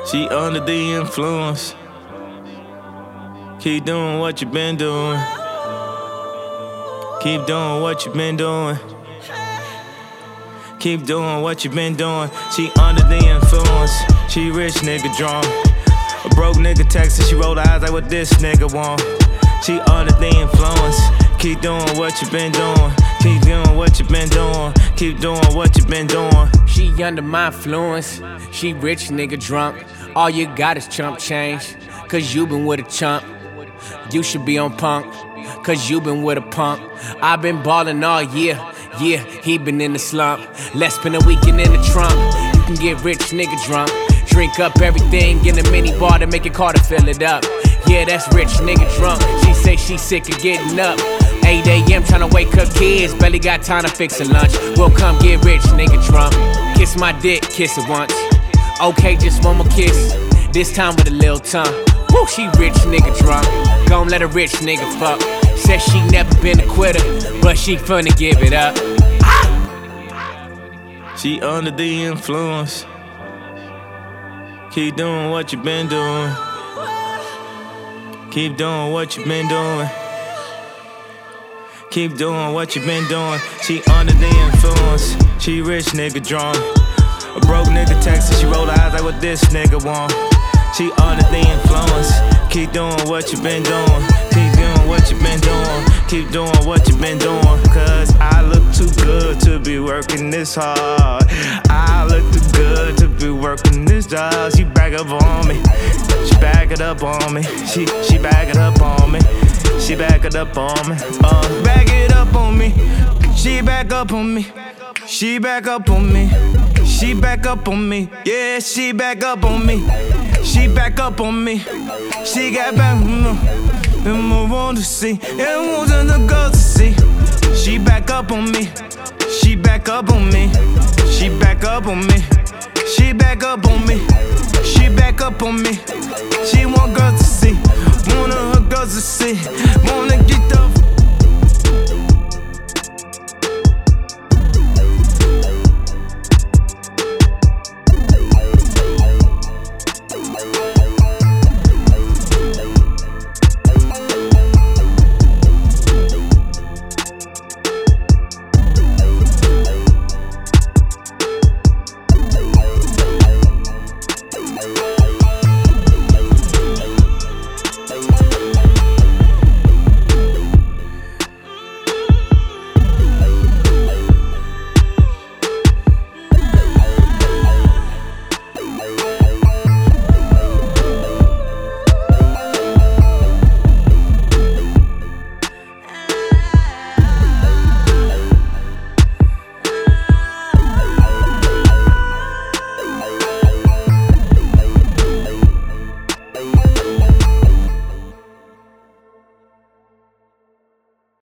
She under the influence. Keep doing what you been doing. Keep doing what you been doing. Keep doing what you been doing. She under the influence. She rich nigga drunk. A broke nigga texting, she roll her eyes like what this nigga want. She under the influence. Keep doing what you been doing. Keep doing what you been doing. Keep doing what you been doing. She under my influence. She rich nigga drunk. All you got is chump change. Cause you been with a chump. You should be on punk. Cause you been with a punk. I been ballin' all year. Yeah, he been in the slump. Let's spend a weekend in the trunk. You can get rich nigga drunk. Drink up everything in a mini bar to make it call to fill it up. Yeah, that's rich nigga drunk. She say she sick of getting up. 8 a.m. tryna wake up kids. Barely got time to fix a lunch. We'll come get rich nigga drunk. Kiss my dick, kiss it once. Okay, just one more kiss. This time with a little tongue. Woo, she rich nigga drunk. Gon' let a rich nigga fuck. Said she never been a quitter, but she finna give it up. She under the influence. Keep doing what you been doing. Keep doing what you been doing. Keep doing what you been doing. She under the influence. She rich nigga drunk. A broke nigga texting, she roll her eyes like what this nigga want. She under the influence. Keep doing what you been doing. Keep doing what you been doing. Keep doing what you been doing. Cause I look too good to be working this hard. I look too good to be working this job. She back up on me. She back it up on me. She back it up on me. She back it up on me. Back it up on me. She back up on me. She back up on me. She back up on me. Yeah, she back up on me. She back up on me. She got back on me. And I want to see. And I want the girls to see. She back up on me. She back up on me. She back up on me. She back up on me. She back up on me. She want girls to see. Want her girls to see. Wanna get the